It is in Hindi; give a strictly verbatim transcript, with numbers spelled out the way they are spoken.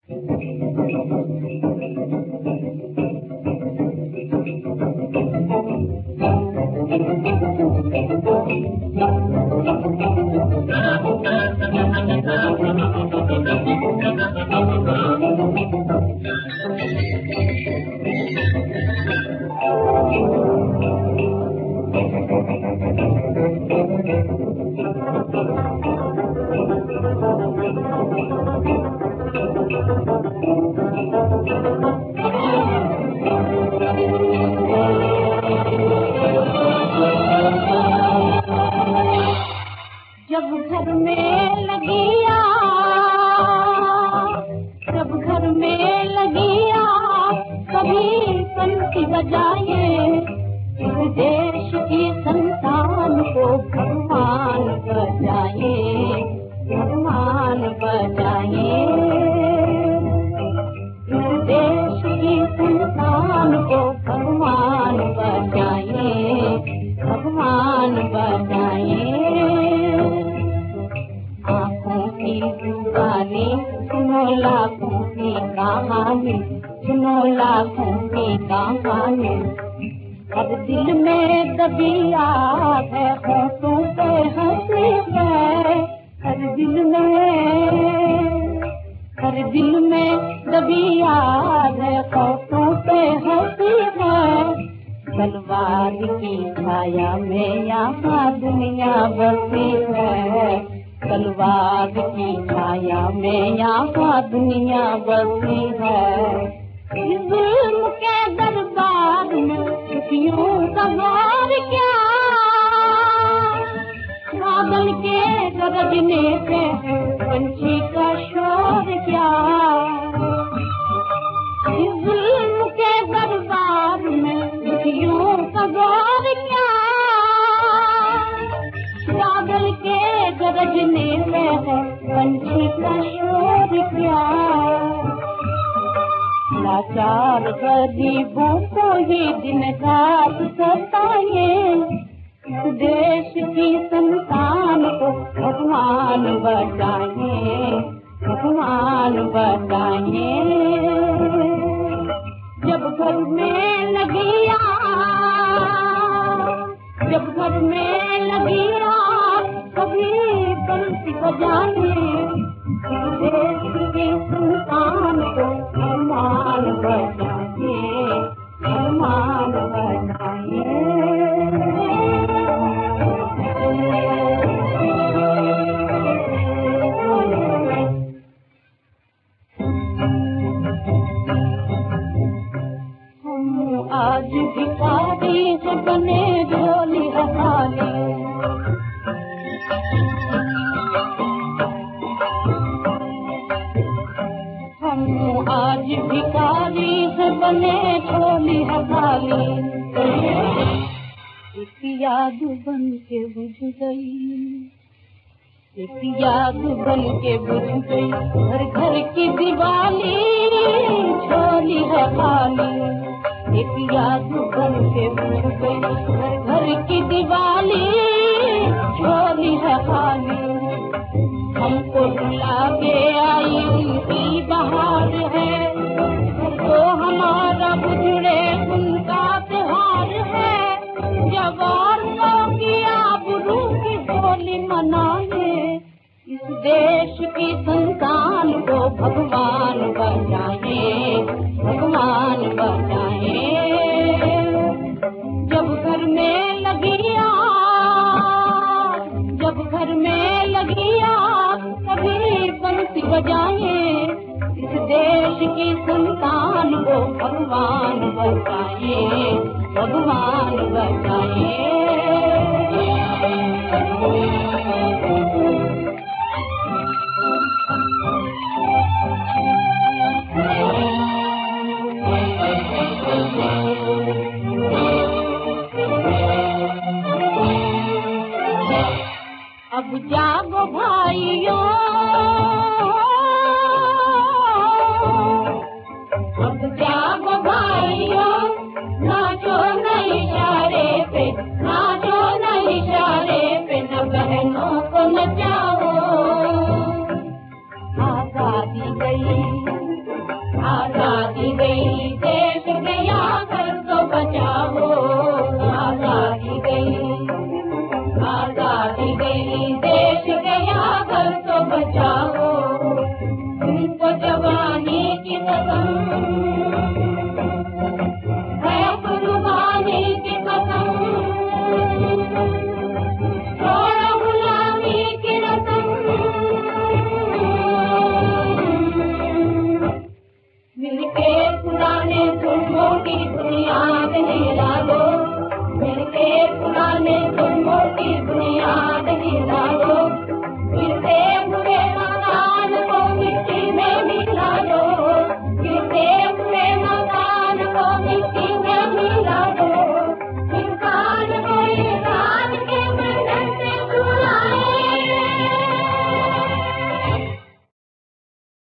जब घर में लगी आग, जब घर में लगी आग, कभी पंछी बजाए, इस देश की संतान को भगवान बचाए, भगवान बचाए। इस देश की संतान को भगवान बचाए, भगवान बचाए। आँखों की जुबानी सुनो लाखों की कहानी, सुनो लाखों की कहानी। हर दिल में दबी आग है, होठों पे हंसी है, हर दिल में, हर दिल में दबी आग है, होठों पे हंसी है। तलवार की छाया में यहाँ दुनिया बसी है, तलवार की छाया में यहाँ दुनिया बसी है। इस जुल्म के दरबार में खुशियों का भार क्या, बादल के गरजने से पंछी का शोर क्या। इस जुल्म के दरबार में खुशियों का भार क्या, बादल के गरजने से पंछी का शोर क्या। लाचार गरीबों को ही दिन रात सताए, देश की संतान को भगवान बचाए, भगवान बचाए। जब घर में लगी आग, जब घर में लगी आग, कभी पंछी बजाए, देश की संतान को भगवान बचाए, भगवान बचाए। हम आज भिखारी से बने झोली हमारी, आज भिखारी से बने झोली हमारी। एक याद बन के बुझ गई, एक याद बन के बुझ गई, घर घर की दिवाली झोली है खाली। एक याद बन के बुझ गई, घर घर की दिवाली झोली है खाली। हमको बुला के आई उनकी बहार है, तो हमारा बुझड़े उनका त्योहार है। जवार की आबरू की होली मनाए, इस देश की संतान को भगवान बचाए, भगवान बचाए। जब घर में लगी आग, जब घर में लगी आग, कभी बंसी बजाए, इस देश की संतान को भगवान बचाए, भगवान बचाए।